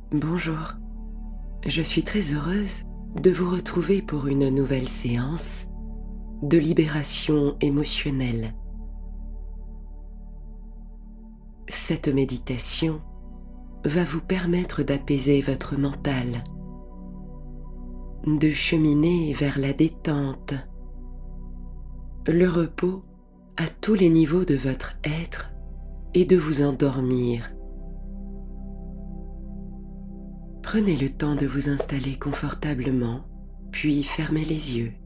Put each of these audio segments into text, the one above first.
Bonjour, je suis très heureuse de vous retrouver pour une nouvelle séance de libération émotionnelle. Cette méditation va vous permettre d'apaiser votre mental, de cheminer vers la détente, le repos à tous les niveaux de votre être et de vous endormir. Prenez le temps de vous installer confortablement, puis fermez les yeux.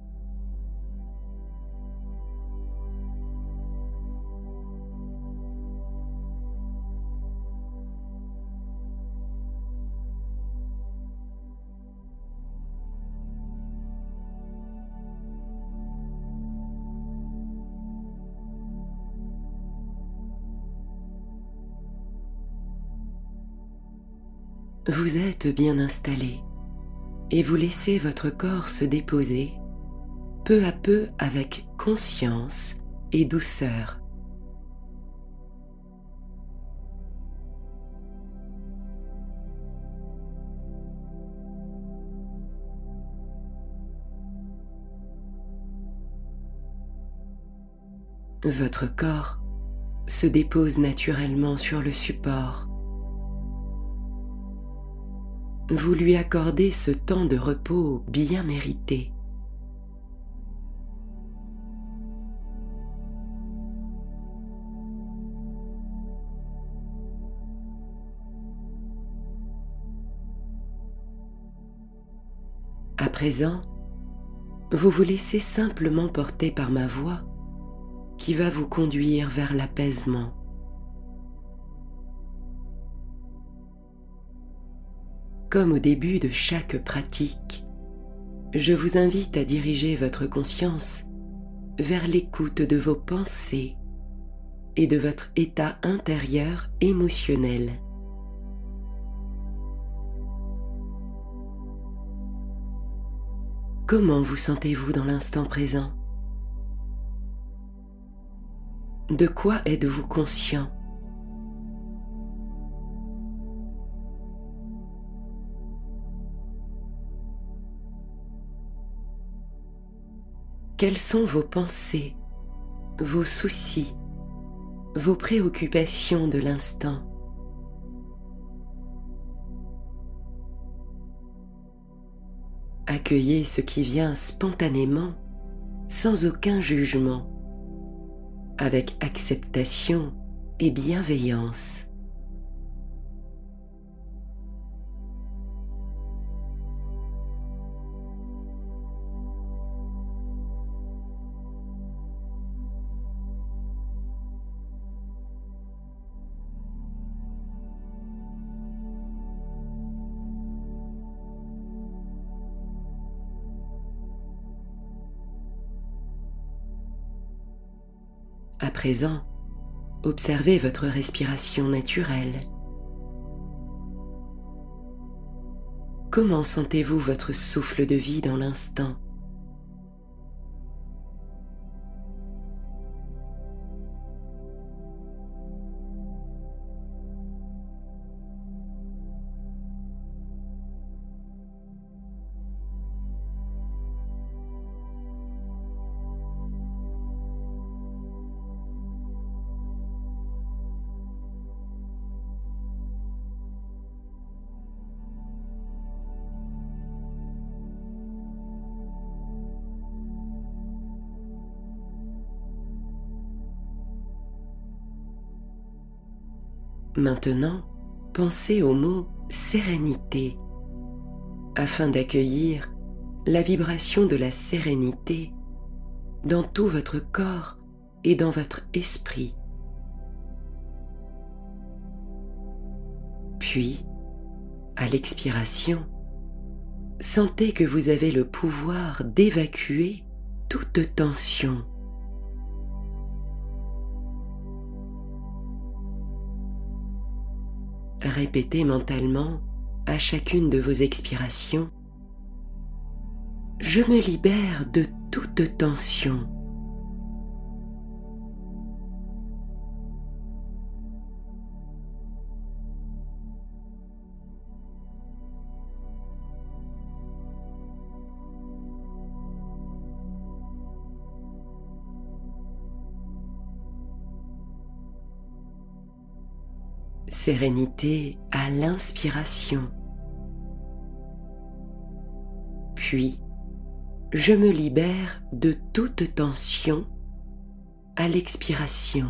Vous êtes bien installé et vous laissez votre corps se déposer peu à peu avec conscience et douceur. Votre corps se dépose naturellement sur le support. Vous lui accordez ce temps de repos bien mérité. À présent, vous vous laissez simplement porter par ma voix qui va vous conduire vers l'apaisement. Comme au début de chaque pratique, je vous invite à diriger votre conscience vers l'écoute de vos pensées et de votre état intérieur émotionnel. Comment vous sentez-vous dans l'instant présent? De quoi êtes-vous conscient? Quelles sont vos pensées, vos soucis, vos préoccupations de l'instant? Accueillez ce qui vient spontanément, sans aucun jugement, avec acceptation et bienveillance. À présent, observez votre respiration naturelle. Comment sentez-vous votre souffle de vie dans l'instant? Maintenant, pensez au mot sérénité afin d'accueillir la vibration de la sérénité dans tout votre corps et dans votre esprit. Puis, à l'expiration, sentez que vous avez le pouvoir d'évacuer toute tension. Répétez mentalement à chacune de vos expirations: je me libère de toute tension. sérénité à l'inspiration. Puis, je me libère de toute tension à l'expiration.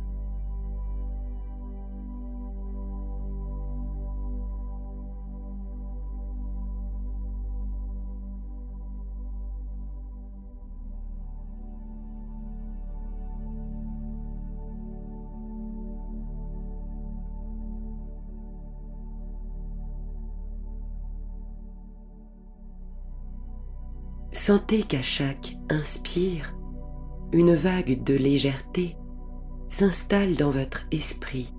Sentez qu'à chaque inspire, une vague de légèreté s'installe dans votre esprit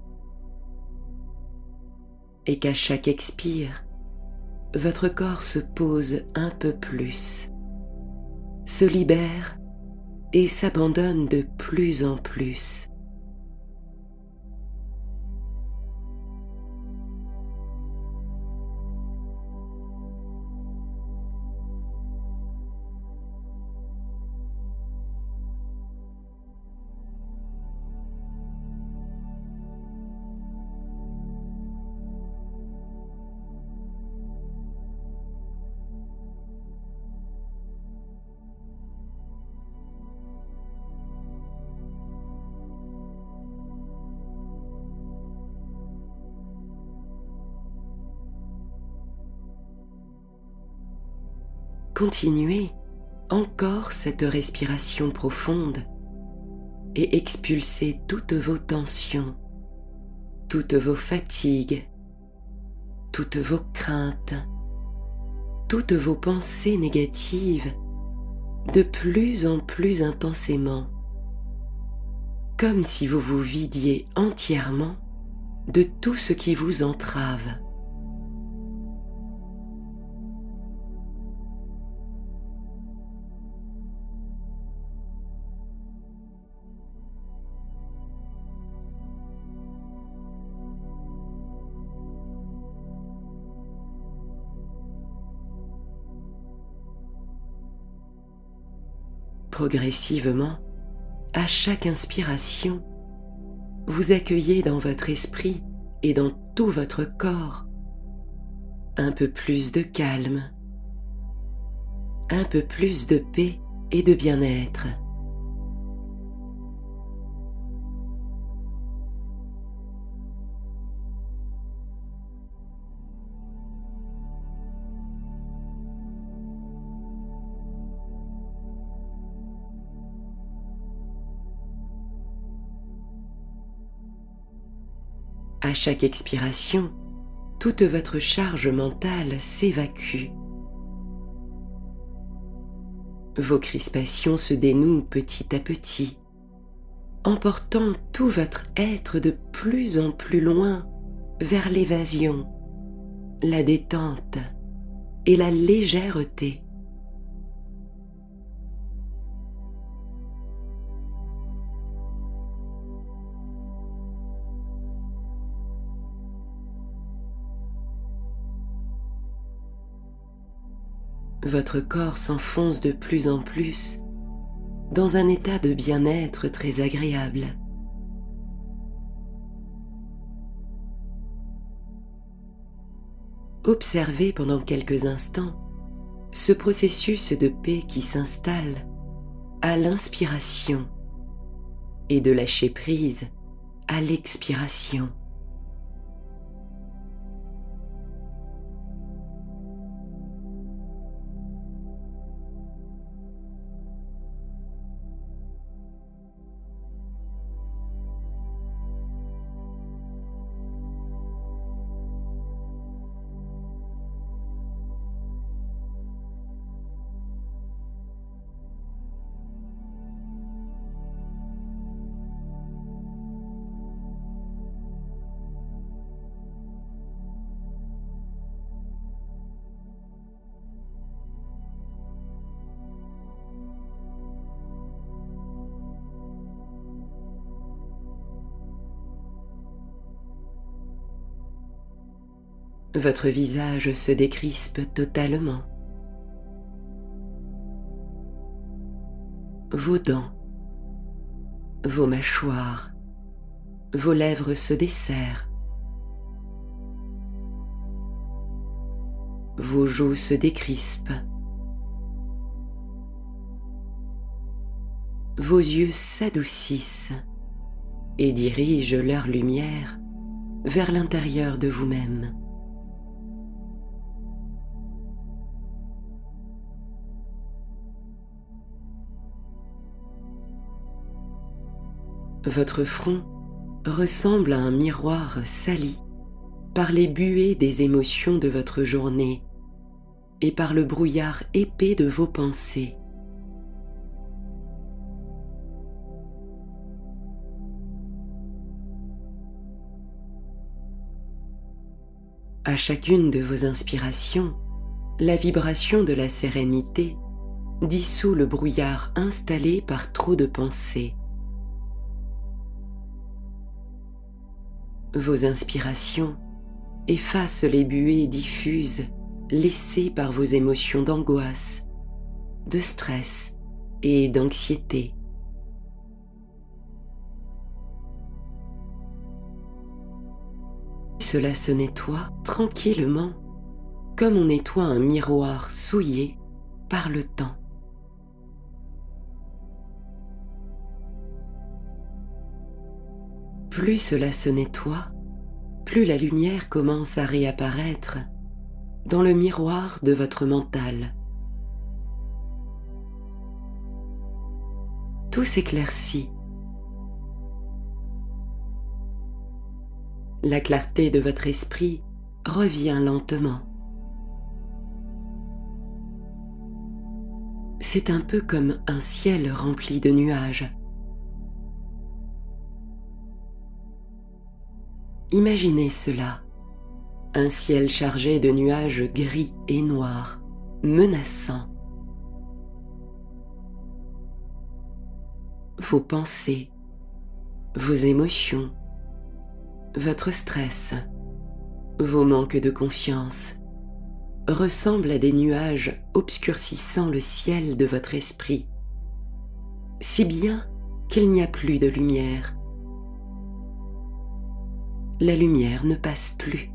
et qu'à chaque expire, votre corps se pose un peu plus, se libère et s'abandonne de plus en plus. Continuez encore cette respiration profonde et expulsez toutes vos tensions, toutes vos fatigues, toutes vos craintes, toutes vos pensées négatives de plus en plus intensément, comme si vous vous vidiez entièrement de tout ce qui vous entrave. Progressivement, à chaque inspiration, vous accueillez dans votre esprit et dans tout votre corps un peu plus de calme, un peu plus de paix et de bien-être. À chaque expiration, toute votre charge mentale s'évacue. Vos crispations se dénouent petit à petit, emportant tout votre être de plus en plus loin vers l'évasion, la détente et la légèreté. Votre corps s'enfonce de plus en plus dans un état de bien-être très agréable. Observez pendant quelques instants ce processus de paix qui s'installe à l'inspiration et de lâcher prise à l'expiration. Votre visage se décrispe totalement. Vos dents, vos mâchoires, vos lèvres se desserrent vos joues se décrispent. Vos yeux s'adoucissent et dirigent leur lumière vers l'intérieur de vous-même. Votre front ressemble à un miroir sali par les buées des émotions de votre journée et par le brouillard épais de vos pensées. À chacune de vos inspirations, la vibration de la sérénité dissout le brouillard installé par trop de pensées. Vos inspirations effacent les buées diffuses laissées par vos émotions d'angoisse, de stress et d'anxiété. Cela se nettoie tranquillement, comme on nettoie un miroir souillé par le temps. Plus cela se nettoie, plus la lumière commence à réapparaître dans le miroir de votre mental. Tout s'éclaircit. La clarté de votre esprit revient lentement. C'est un peu comme un ciel rempli de nuages. Imaginez cela, un ciel chargé de nuages gris et noirs, menaçants. Vos pensées, vos émotions, votre stress, vos manques de confiance ressemblent à des nuages obscurcissant le ciel de votre esprit, si bien qu'il n'y a plus de lumière. La lumière ne passe plus.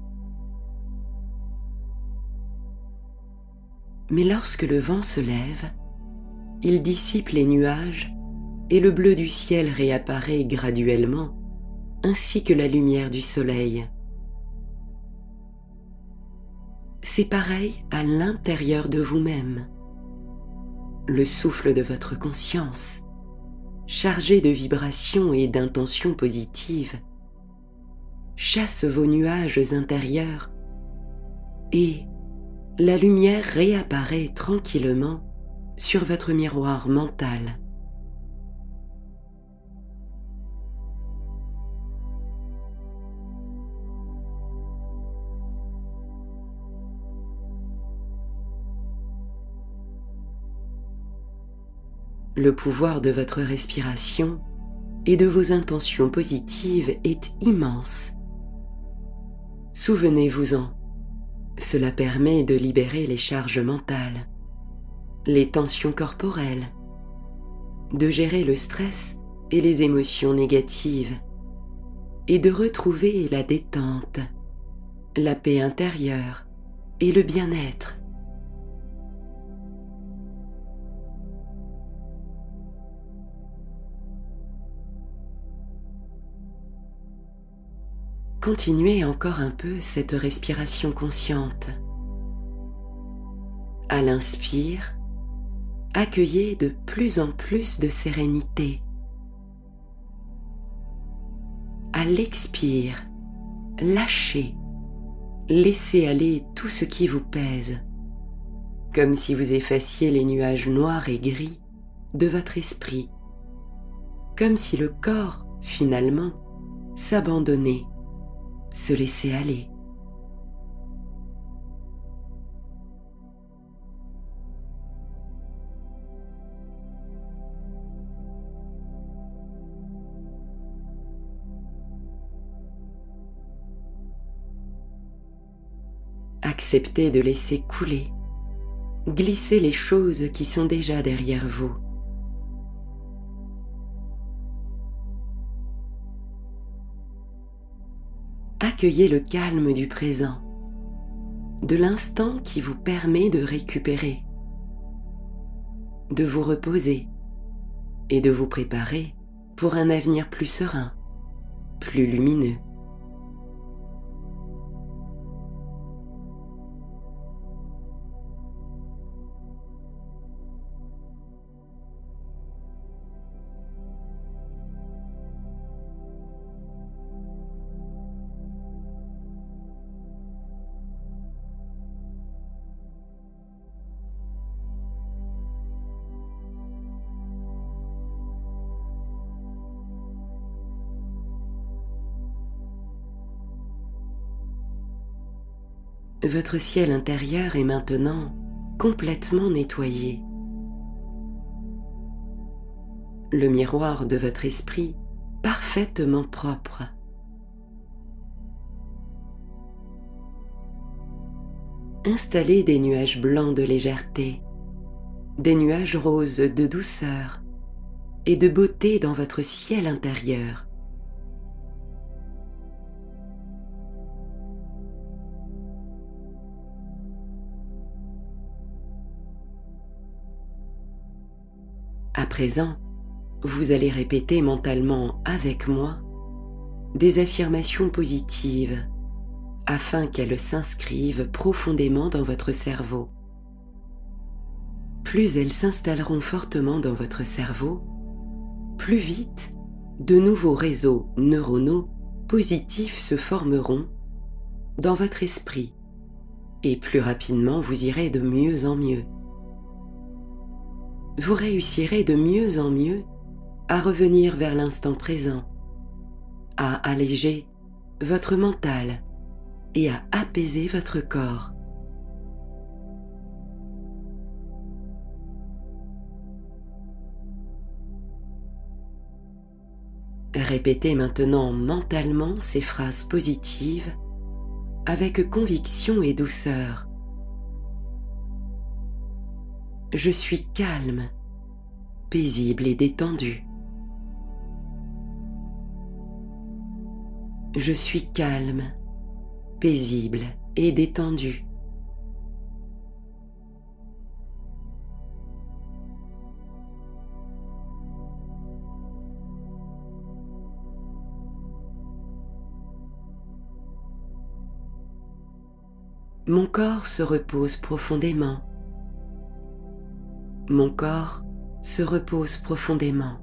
Mais lorsque le vent se lève, il dissipe les nuages et le bleu du ciel réapparaît graduellement, ainsi que la lumière du soleil. C'est pareil à l'intérieur de vous-même. Le souffle de votre conscience, chargé de vibrations et d'intentions positives, chasse vos nuages intérieurs et la lumière réapparaît tranquillement sur votre miroir mental. Le pouvoir de votre respiration et de vos intentions positives est immense. Souvenez-vous-en, cela permet de libérer les charges mentales, les tensions corporelles, de gérer le stress et les émotions négatives, et de retrouver la détente, la paix intérieure et le bien-être. Continuez encore un peu cette respiration consciente. À l'inspire, accueillez de plus en plus de sérénité. À l'expire, lâchez, laissez aller tout ce qui vous pèse, comme si vous effaciez les nuages noirs et gris de votre esprit, comme si le corps, finalement, s'abandonnait, se laissait aller. Acceptez de laisser couler, glisser les choses qui sont déjà derrière vous. Accueillez le calme du présent de l'instant qui vous permet de récupérer, de vous reposer et de vous préparer pour un avenir plus serein, plus lumineux. Votre ciel intérieur est maintenant complètement nettoyé. Le miroir de votre esprit parfaitement propre. Installez des nuages blancs de légèreté, des nuages roses de douceur et de beauté dans votre ciel intérieur. À présent, vous allez répéter mentalement avec moi des affirmations positives afin qu'elles s'inscrivent profondément dans votre cerveau. Plus elles s'installeront fortement dans votre cerveau, plus vite de nouveaux réseaux neuronaux positifs se formeront dans votre esprit et plus rapidement vous irez de mieux en mieux. Vous réussirez de mieux en mieux à revenir vers l'instant présent, à alléger votre mental et à apaiser votre corps. Répétez maintenant mentalement ces phrases positives avec conviction et douceur. Je suis calme, paisible et détendu. Je suis calme, paisible et détendu. Mon corps se repose profondément. Mon corps se repose profondément.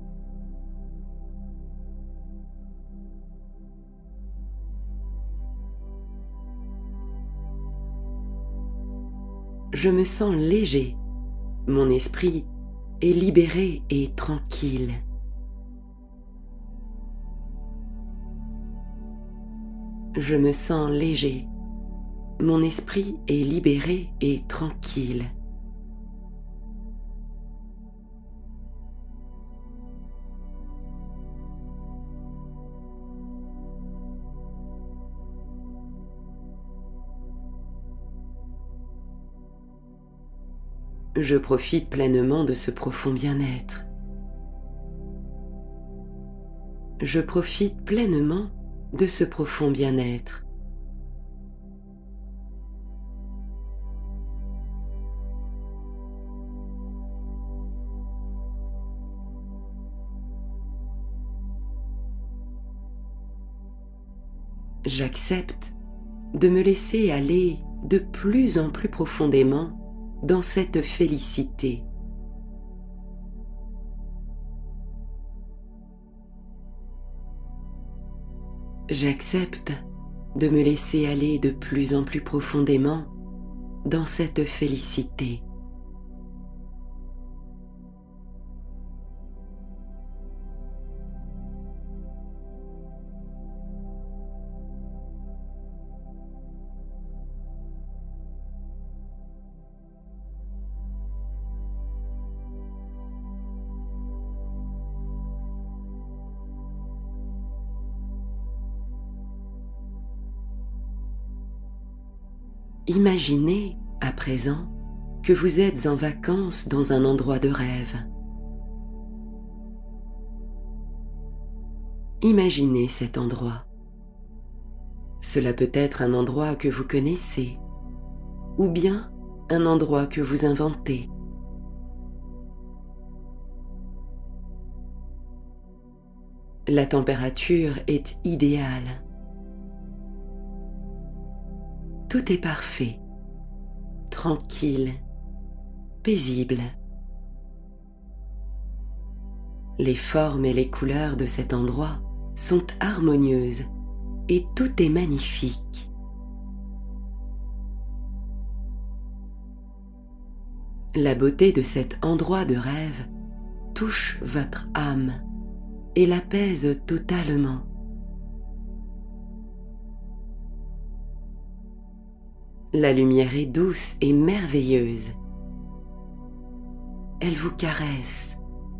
Je me sens léger. Mon esprit est libéré et tranquille. Je me sens léger. Mon esprit est libéré et tranquille. Je profite pleinement de ce profond bien-être. Je profite pleinement de ce profond bien-être. J'accepte de me laisser aller de plus en plus profondément dans cette félicité. J'accepte de me laisser aller de plus en plus profondément dans cette félicité. Imaginez, à présent, que vous êtes en vacances dans un endroit de rêve. Imaginez cet endroit. Cela peut être un endroit que vous connaissez ou bien un endroit que vous inventez. La température est idéale. Tout est parfait, tranquille, paisible. Les formes et les couleurs de cet endroit sont harmonieuses et tout est magnifique. La beauté de cet endroit de rêve touche votre âme et l'apaise totalement. La lumière est douce et merveilleuse. Elle vous caresse.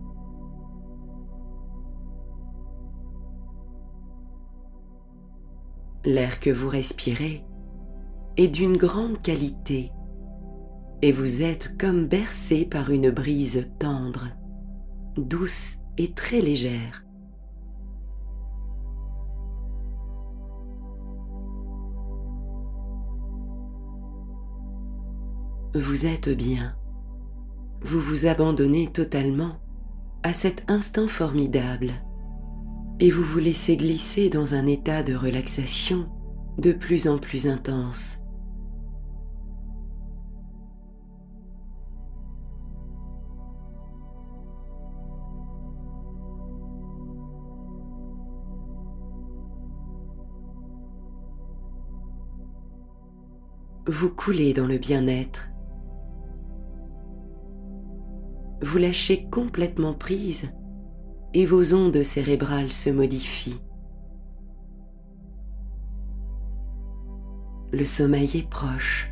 L'air que vous respirez est d'une grande qualité et vous êtes comme bercé par une brise tendre, douce et très légère. Vous êtes bien. Vous vous abandonnez totalement à cet instant formidable et vous vous laissez glisser dans un état de relaxation de plus en plus intense. Vous coulez dans le bien-être. Vous lâchez complètement prise et vos ondes cérébrales se modifient. Le sommeil est proche.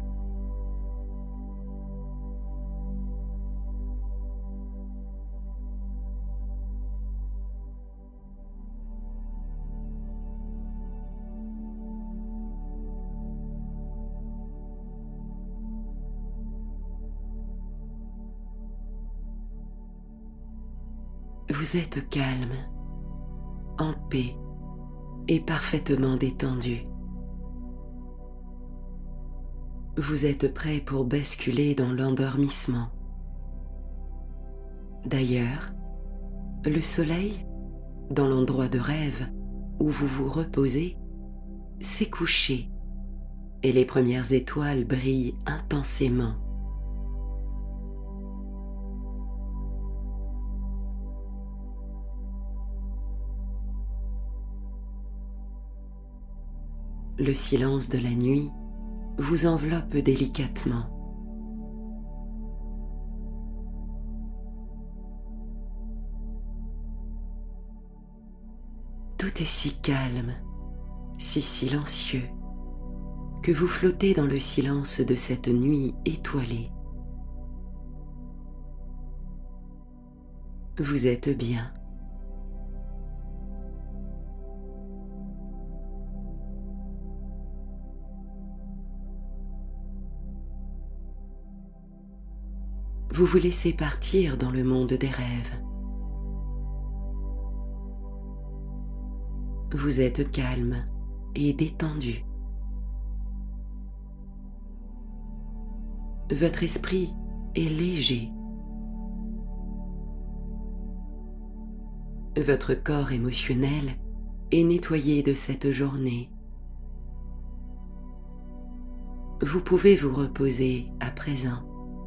Vous êtes calme, en paix et parfaitement détendu. Vous êtes prêt pour basculer dans l'endormissement. D'ailleurs, le soleil, dans l'endroit de rêve où vous vous reposez, s'est couché et les premières étoiles brillent intensément. Le silence de la nuit vous enveloppe délicatement. Tout est si calme, si silencieux, que vous flottez dans le silence de cette nuit étoilée. Vous êtes bien. Vous vous laissez partir dans le monde des rêves. Vous êtes calme et détendu. Votre esprit est léger. Votre corps émotionnel est nettoyé de cette journée. Vous pouvez vous reposer à présent.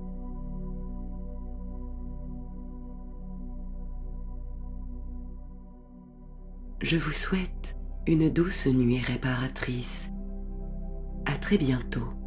Je vous souhaite une douce nuit réparatrice. À très bientôt.